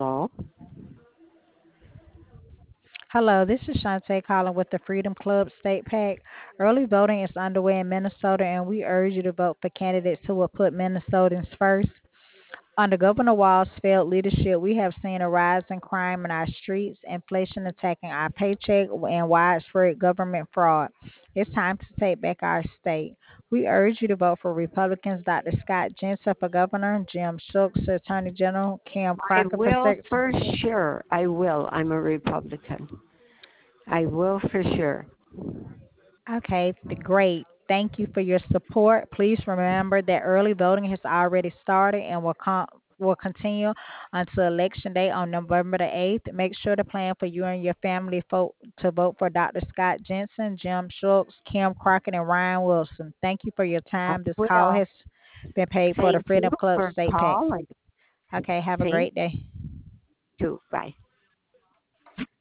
Hello. Hello, this is Shantae calling with the Freedom Club State PAC. Early voting is underway in Minnesota, and we urge you to vote for candidates who will put Minnesotans first. Under Governor Walz's failed leadership, we have seen a rise in crime in our streets, inflation attacking our paycheck, and widespread government fraud. It's time to take back our state. We urge you to vote for Republicans Dr. Scott Jensen for governor, Jim Schultz for attorney general, Kim I Crockett for will secretary. for sure. I will. I'm a Republican. I will for sure. Okay, great. Thank you for your support. Please remember that early voting has already started and will continue until election day on November the 8th. Make sure to plan for you and your family to vote for Dr. Scott Jensen, Jim Schultz, Kim Crockett, and Ryan Wilson. Thank you for your I time. This call will. has been paid for the Thank you Freedom Club for State PAC. calling. Okay, have a Thank great day. you. Bye.